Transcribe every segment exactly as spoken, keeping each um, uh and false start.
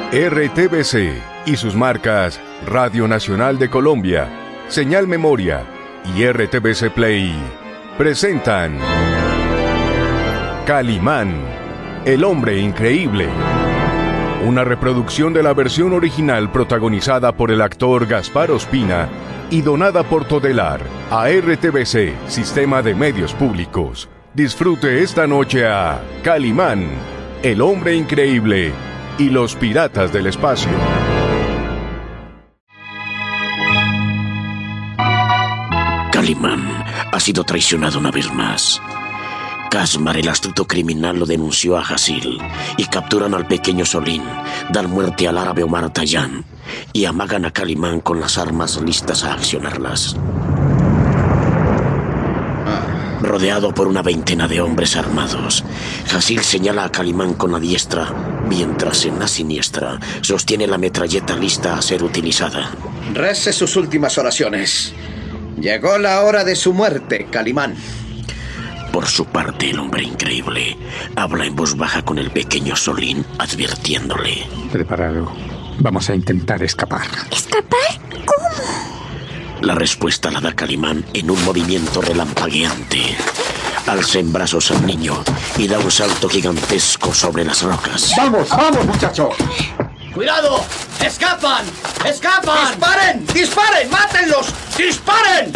R T V C y sus marcas Radio Nacional de Colombia, Señal Memoria y R T V C Play presentan Calimán, el hombre increíble. Una reproducción de la versión original protagonizada por el actor Gaspar Ospina y donada por Todelar a R T V C, Sistema de Medios Públicos. Disfrute esta noche a Calimán, el hombre increíble y los piratas del espacio. Calimán ha sido traicionado una vez más. Kazmar, el astuto criminal, lo denunció a Hasil y capturan al pequeño Solín, dan muerte al árabe Omar Tayán y amagan a Calimán con las armas listas a accionarlas. Rodeado por una veintena de hombres armados, Hasil señala a Calimán con la diestra, mientras en la siniestra sostiene la metralleta lista a ser utilizada. Rece sus últimas oraciones. Llegó la hora de su muerte, Calimán. Por su parte, el hombre increíble habla en voz baja con el pequeño Solín, advirtiéndole. Preparado. Vamos a intentar escapar. ¿Escapar? ¿Cómo? La respuesta la da Calimán en un movimiento relampagueante. Alza en brazos al niño y da un salto gigantesco sobre las rocas. ¡Vamos, vamos, muchacho! ¡Cuidado! ¡Escapan! ¡Escapan! ¡Disparen! ¡Disparen! ¡Mátenlos! ¡Disparen!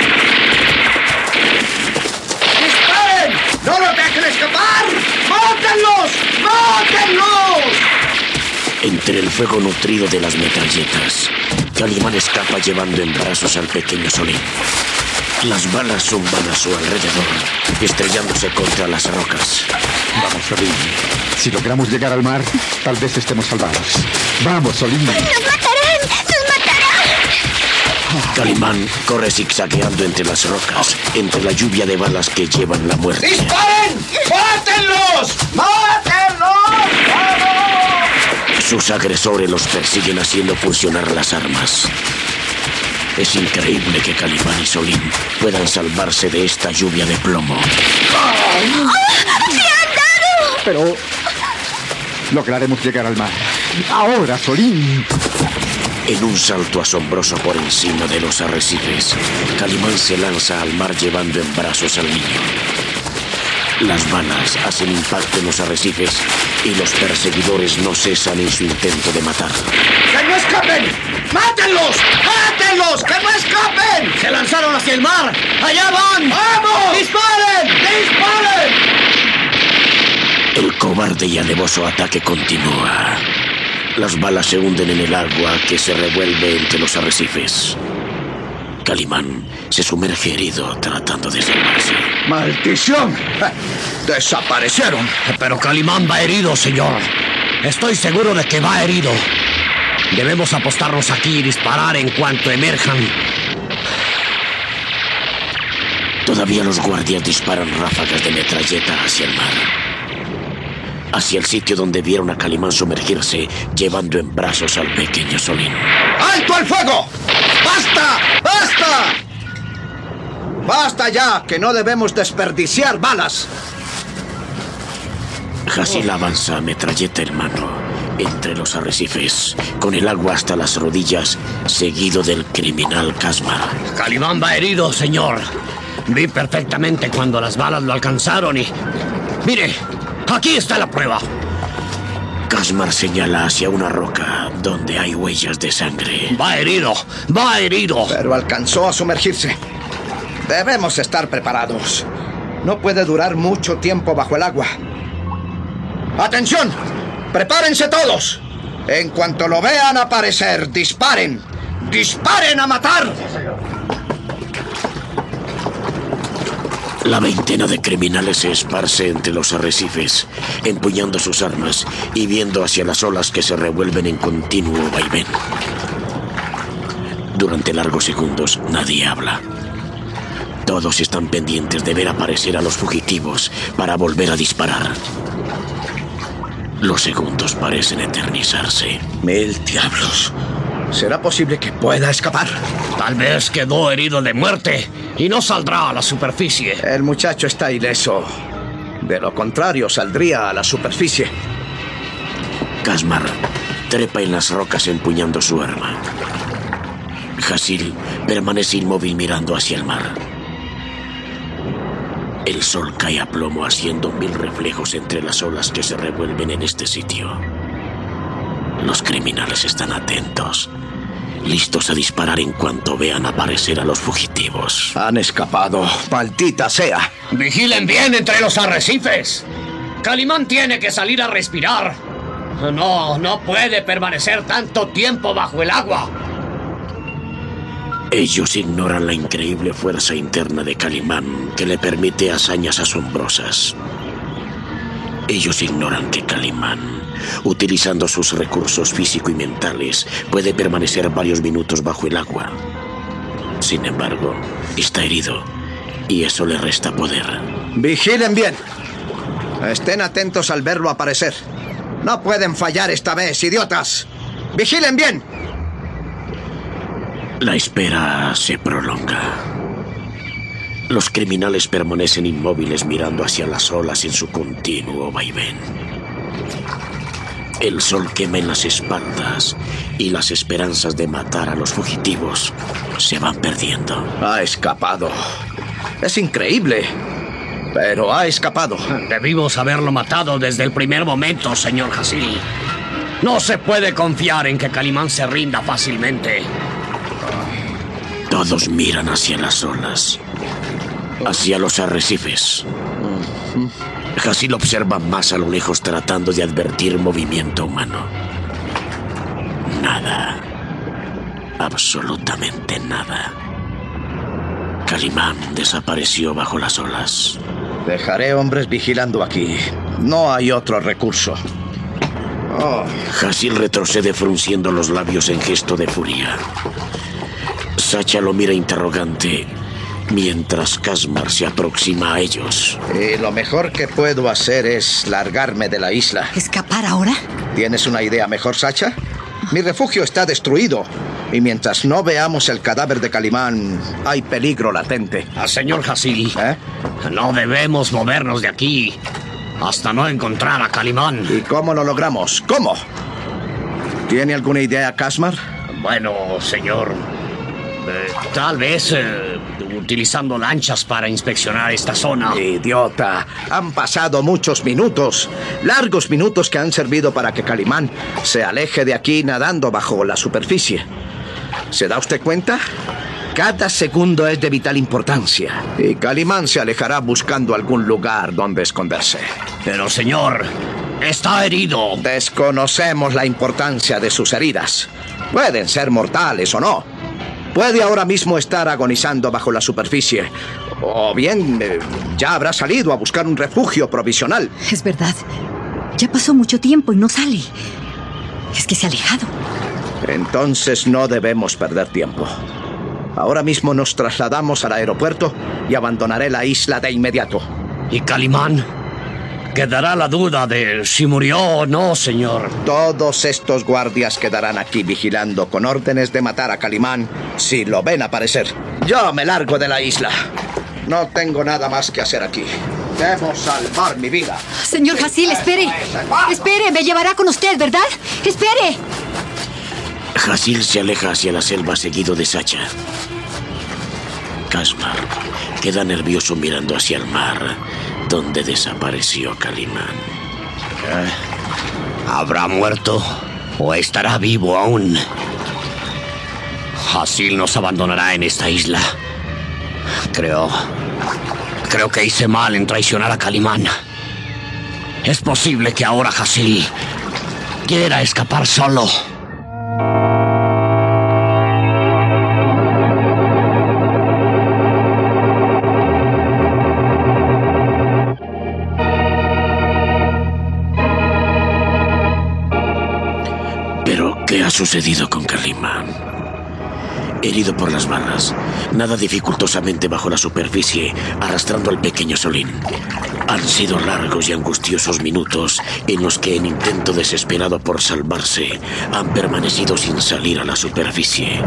¡Disparen! ¡No los dejen escapar! ¡Mátenlos! ¡Mátenlos! Entre el fuego nutrido de las metralletas, Calimán escapa llevando en brazos al pequeño Solín. Las balas zumban a su alrededor, estrellándose contra las rocas. Vamos, Solín. Si logramos llegar al mar, tal vez estemos salvados. ¡Vamos, Solín! ¡Nos matarán! ¡Nos matarán! Calimán corre zigzagueando entre las rocas, entre la lluvia de balas que llevan la muerte. ¡Disparen! ¡Mátenlos! ¡Mátenlos! ¡Vamos! Sus agresores los persiguen haciendo funcionar las armas. Es increíble que Calimán y Solín puedan salvarse de esta lluvia de plomo. ¡Oh! ¡Se han dado! Pero lograremos llegar al mar. ¡Ahora, Solín! En un salto asombroso por encima de los arrecifes, Calimán se lanza al mar llevando en brazos al niño. Las balas hacen impacto en los arrecifes y los perseguidores no cesan en su intento de matar. ¡Que no escapen! ¡Mátenlos! ¡Mátenlos! ¡Que no escapen! ¡Se lanzaron hacia el mar! ¡Allá van! ¡Vamos! ¡Disparen! ¡Disparen! El cobarde y alevoso ataque continúa. Las balas se hunden en el agua que se revuelve entre los arrecifes. Calimán se sumerge herido tratando de salvarse. ¡Maldición! ¡Desaparecieron! Pero Calimán va herido, señor. Estoy seguro de que va herido. Debemos apostarnos aquí y disparar en cuanto emerjan. Todavía los guardias disparan ráfagas de metralleta hacia el mar. Hacia el sitio donde vieron a Calimán sumergirse, llevando en brazos al pequeño Solín. ¡Alto el fuego! ¡Basta! ¡Basta! ¡Basta ya! Que no debemos desperdiciar balas. Hasil avanza, metralleta en mano, entre los arrecifes, con el agua hasta las rodillas, seguido del criminal Kazmar. Calimán va herido, señor. Vi perfectamente cuando las balas lo alcanzaron y... ¡Mire! ¡Aquí está la prueba! Kazmar señala hacia una roca donde hay huellas de sangre. ¡Va herido! ¡Va herido! Pero alcanzó a sumergirse. Debemos estar preparados. No puede durar mucho tiempo bajo el agua. ¡Atención! ¡Prepárense todos! En cuanto lo vean aparecer, disparen. ¡Disparen a matar! La veintena de criminales se esparce entre los arrecifes, empuñando sus armas y viendo hacia las olas que se revuelven en continuo vaivén. Durante largos segundos, nadie habla. Todos están pendientes de ver aparecer a los fugitivos para volver a disparar. Los segundos parecen eternizarse. ¡Mil diablos! ¿Será posible que pueda escapar? Tal vez quedó herido de muerte y no saldrá a la superficie. El muchacho está ileso. De lo contrario, saldría a la superficie. Kazmar trepa en las rocas empuñando su arma. Hasil permanece inmóvil mirando hacia el mar. El sol cae a plomo haciendo mil reflejos entre las olas que se revuelven en este sitio. Los criminales están atentos, listos a disparar en cuanto vean aparecer a los fugitivos. Han escapado, maldita sea. ¡Vigilen bien entre los arrecifes! Calimán tiene que salir a respirar. No, no puede permanecer tanto tiempo bajo el agua. Ellos ignoran la increíble fuerza interna de Calimán que le permite hazañas asombrosas. Ellos ignoran que Calimán, utilizando sus recursos físico y mentales, puede permanecer varios minutos bajo el agua. Sin embargo, está herido y eso le resta poder. Vigilen bien. Estén atentos al verlo aparecer. No pueden fallar esta vez, idiotas. Vigilen bien. La espera se prolonga. Los criminales permanecen inmóviles mirando hacia las olas en su continuo vaivén. El sol quema en las espaldas y las esperanzas de matar a los fugitivos se van perdiendo. Ha escapado. Es increíble, pero ha escapado. Debimos haberlo matado desde el primer momento, señor Hasil. No se puede confiar en que Calimán se rinda fácilmente. Todos miran hacia las olas, hacia los arrecifes. Hasil observa más a lo lejos tratando de advertir movimiento humano. Nada. Absolutamente nada. Calimán desapareció bajo las olas. Dejaré hombres vigilando aquí. No hay otro recurso. Oh. Hasil retrocede frunciendo los labios en gesto de furia. Sacha lo mira interrogante mientras Casmar se aproxima a ellos. Y lo mejor que puedo hacer es largarme de la isla. ¿Escapar ahora? ¿Tienes una idea mejor, Sacha? Mi refugio está destruido. Y mientras no veamos el cadáver de Calimán, hay peligro latente. Ah, señor Hasil, ¿Eh? no debemos movernos de aquí hasta no encontrar a Calimán. ¿Y cómo lo logramos? ¿Cómo? ¿Tiene alguna idea, Casmar? Bueno, señor, eh, tal vez eh, utilizando lanchas para inspeccionar esta zona. Idiota, han pasado muchos minutos, largos minutos que han servido para que Calimán se aleje de aquí nadando bajo la superficie. ¿Se da usted cuenta? Cada segundo es de vital importancia. Y Calimán se alejará buscando algún lugar donde esconderse. Pero, señor, está herido. Desconocemos la importancia de sus heridas. Pueden ser mortales o no. Puede ahora mismo estar agonizando bajo la superficie. O bien, eh, ya habrá salido a buscar un refugio provisional. Es verdad. Ya pasó mucho tiempo y no sale. Es que se ha alejado. Entonces no debemos perder tiempo. Ahora mismo nos trasladamos al aeropuerto y abandonaré la isla de inmediato. ¿Y Calimán? Quedará la duda de si murió o no, señor. Todos estos guardias quedarán aquí vigilando con órdenes de matar a Calimán si lo ven aparecer. Yo me largo de la isla. No tengo nada más que hacer aquí. Debo salvar mi vida. Señor Hasil, espere. Espere, me llevará con usted, ¿verdad? ¡Espere! Hasil se aleja hacia la selva seguido de Sacha. Casmar queda nervioso mirando hacia el mar, donde desapareció Calimán. ¿Eh? ¿Habrá muerto o estará vivo aún? Hasil nos abandonará en esta isla. Creo... Creo que hice mal en traicionar a Calimán. Es posible que ahora Hasil quiera escapar solo. ¿Qué ha sucedido con Calimán? Herido por las balas, nada dificultosamente bajo la superficie, arrastrando al pequeño Solín. Han sido largos y angustiosos minutos en los que, en intento desesperado por salvarse, han permanecido sin salir a la superficie.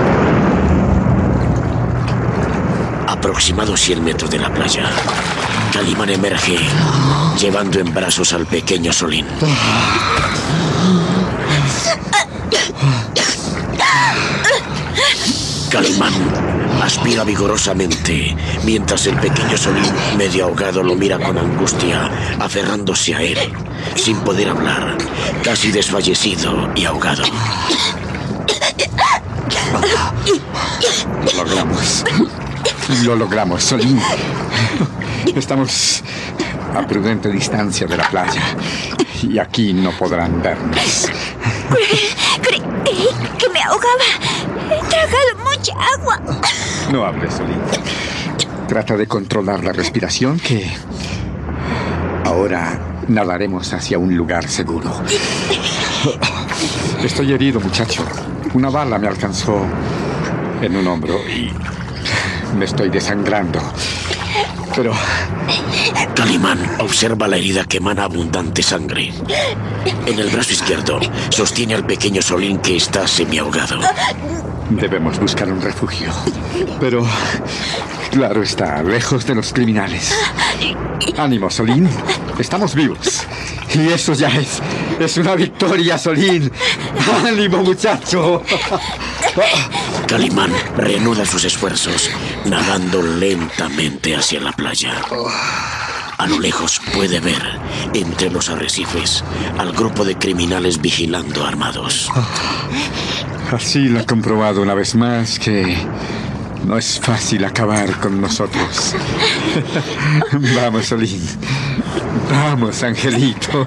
Aproximados cien metros de la playa, Calimán emerge, llevando en brazos al pequeño Solín. Calimán aspira vigorosamente, mientras el pequeño Solín, medio ahogado, lo mira con angustia, aferrándose a él, sin poder hablar, casi desfallecido y ahogado. Lo logramos. Lo logramos, Solín. Estamos a prudente distancia de la playa y aquí no podrán vernos. Creí que me ahogaba. He tragado mucha agua. No hables, Solín. Trata de controlar la respiración, que ahora nadaremos hacia un lugar seguro. Estoy herido, muchacho. Una bala me alcanzó en un hombro y me estoy desangrando. Pero... Calimán observa la herida que emana abundante sangre. En el brazo izquierdo sostiene al pequeño Solín, que está semiahogado. Debemos buscar un refugio. Pero, claro está, lejos de los criminales. Ánimo, Solín. Estamos vivos. Y eso ya es, es una victoria, Solín. ¡Ánimo, muchacho! Calimán reanuda sus esfuerzos, nadando lentamente hacia la playa. A lo lejos puede ver, entre los arrecifes, al grupo de criminales vigilando armados. Así lo ha comprobado una vez más que no es fácil acabar con nosotros. Vamos, Solín. Vamos, angelito.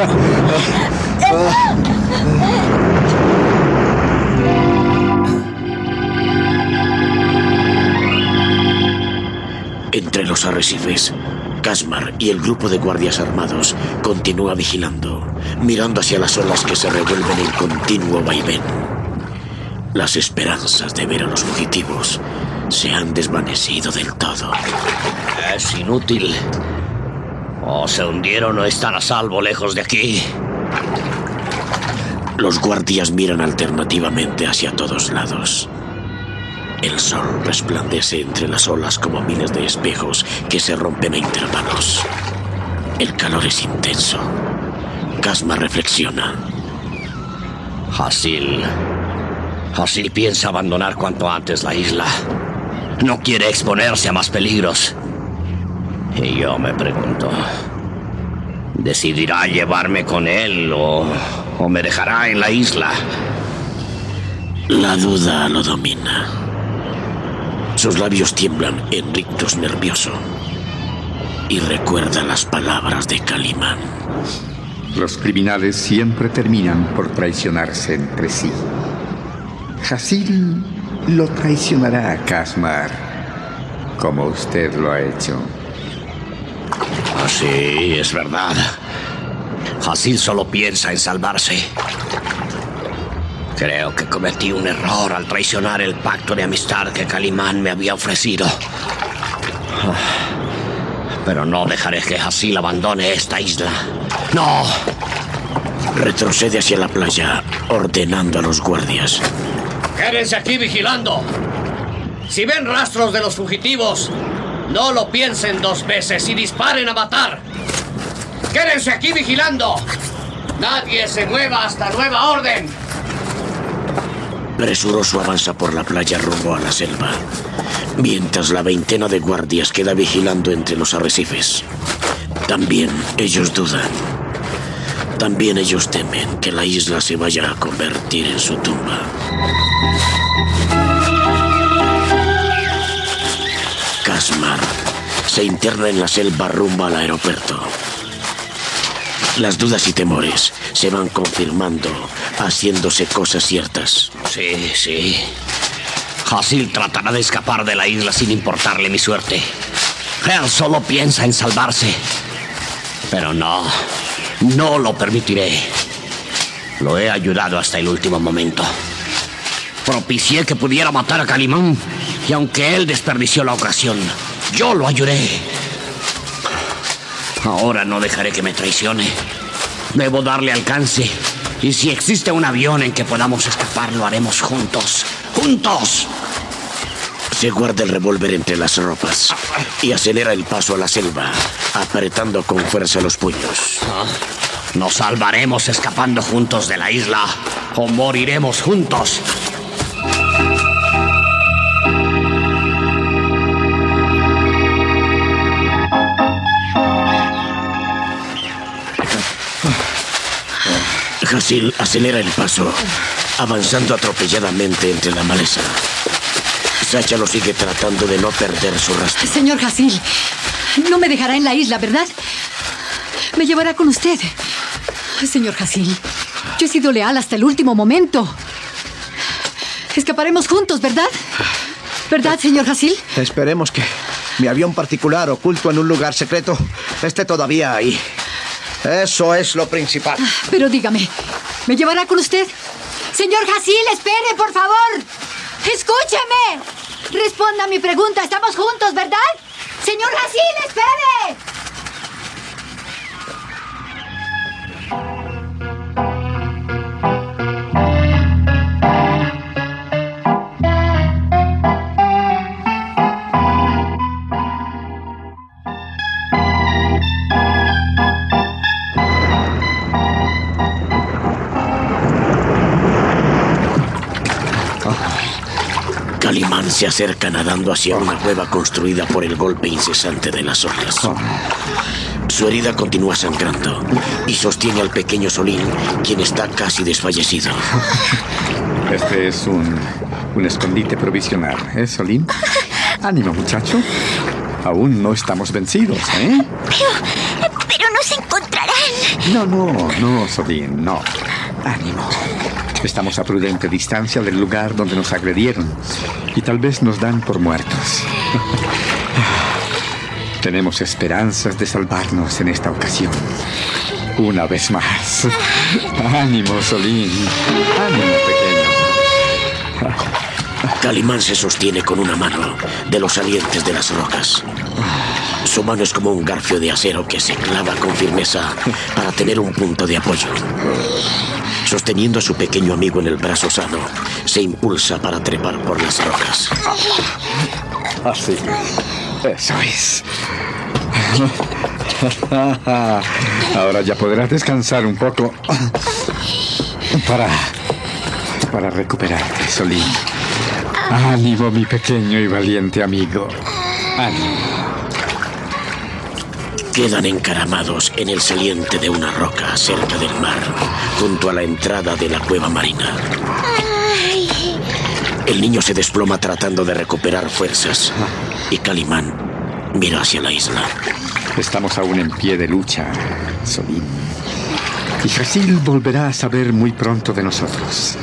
Entre los arrecifes, Casmar y el grupo de guardias armados continúa vigilando, mirando hacia las olas que se revuelven en continuo vaivén. Las esperanzas de ver a los fugitivos se han desvanecido del todo. Es inútil. O se hundieron o están a salvo lejos de aquí. Los guardias miran alternativamente hacia todos lados. El sol resplandece entre las olas como miles de espejos que se rompen a intervalos. El calor es intenso. Casmar reflexiona. Hasil. Hasil piensa abandonar cuanto antes la isla. No quiere exponerse a más peligros. Y yo me pregunto, ¿decidirá llevarme con él o, o me dejará en la isla? La duda lo domina. Sus labios tiemblan en rictus nervioso y recuerda las palabras de Calimán. Los criminales siempre terminan por traicionarse entre sí. Hasil lo traicionará a Casmar, como usted lo ha hecho. Sí, es verdad. Hasil solo piensa en salvarse. Creo que cometí un error al traicionar el pacto de amistad que Calimán me había ofrecido. Pero no dejaré que Hasil abandone esta isla. ¡No! Retrocede hacia la playa, ordenando a los guardias. ¡Quédense aquí vigilando! Si ven rastros de los fugitivos, no lo piensen dos veces y disparen a matar. ¡Quédense aquí vigilando! ¡Nadie se mueva hasta nueva orden! Presuroso avanza por la playa rumbo a la selva, mientras la veintena de guardias queda vigilando entre los arrecifes. También ellos dudan. También ellos temen que la isla se vaya a convertir en su tumba. Casmar se interna en la selva rumbo al aeropuerto. Las dudas y temores se van confirmando, haciéndose cosas ciertas. Sí, sí. Hasil tratará de escapar de la isla sin importarle mi suerte. Él solo piensa en salvarse. Pero no, no lo permitiré. Lo he ayudado hasta el último momento. Propicié que pudiera matar a Calimán, y aunque él desperdició la ocasión, yo lo ayudé. Ahora no dejaré que me traicione. Debo darle alcance. Y si existe un avión en que podamos escapar, lo haremos juntos. ¡Juntos! Se guarda el revólver entre las ropas y acelera el paso a la selva, apretando con fuerza los puños. Nos salvaremos escapando juntos de la isla, o moriremos juntos. Hasil acelera el paso, avanzando atropelladamente entre la maleza. Sacha lo sigue tratando de no perder su rastro. Señor Hasil, no me dejará en la isla, ¿verdad? Me llevará con usted. Señor Hasil, yo he sido leal hasta el último momento. Escaparemos juntos, ¿verdad? ¿Verdad, señor Hasil? Esperemos que mi avión particular oculto en un lugar secreto esté todavía ahí. Eso es lo principal. Pero dígame, ¿me llevará con usted? Señor Hasil, espere, por favor. Escúcheme. Responda a mi pregunta. Estamos juntos, ¿verdad? Señor Hasil, espere. Calimán se acerca nadando hacia una cueva construida por el golpe incesante de las olas. Su herida continúa sangrando y sostiene al pequeño Solín, quien está casi desfallecido. Este es un, un escondite provisional, ¿eh, Solín? Ánimo, muchacho. Aún no estamos vencidos, ¿eh? Pero... pero nos encontrarán. No, no, no, Solín, no. Ánimo. Estamos a prudente distancia del lugar donde nos agredieron y tal vez nos dan por muertos. Tenemos esperanzas de salvarnos en esta ocasión. Una vez más. Ánimo, Solín. Ánimo, pequeño. Calimán se sostiene con una mano de los salientes de las rocas. Su mano es como un garfio de acero que se clava con firmeza para tener un punto de apoyo. Sosteniendo a su pequeño amigo en el brazo sano, se impulsa para trepar por las rocas. Así. Eso es. Ahora ya podrás descansar un poco para, para recuperarte, Solín. Ánimo, mi pequeño y valiente amigo. Ánimo. Quedan encaramados en el saliente de una roca cerca del mar, junto a la entrada de la cueva marina. El niño se desploma tratando de recuperar fuerzas y Calimán mira hacia la isla. Estamos aún en pie de lucha, Solín. Y Hasil volverá a saber muy pronto de nosotros.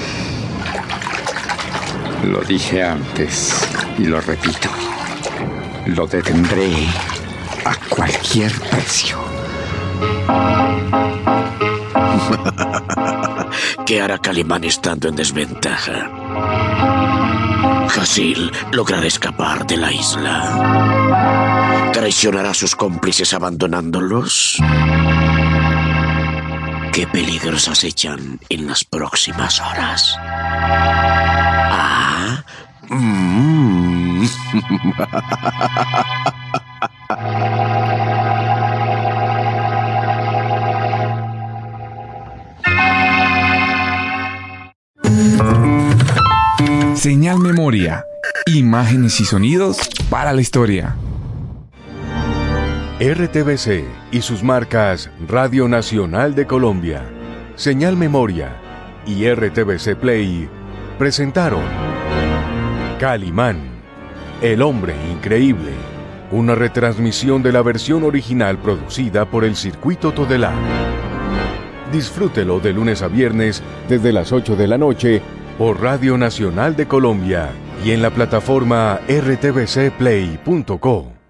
Lo dije antes y lo repito. Lo detendré a cualquier precio. ¿Qué hará Calimán estando en desventaja? Hasil logrará escapar de la isla. ¿Traicionará a sus cómplices abandonándolos? ¿Qué peligros acechan en las próximas horas? Ah, mm. Señal Memoria. Imágenes y sonidos para la historia. R T V C y sus marcas Radio Nacional de Colombia, Señal Memoria y R T V C Play presentaron Calimán, el hombre increíble, una retransmisión de la versión original producida por el Circuito Todelar. Disfrútelo de lunes a viernes desde las ocho de la noche por Radio Nacional de Colombia y en la plataforma r t v c play punto co.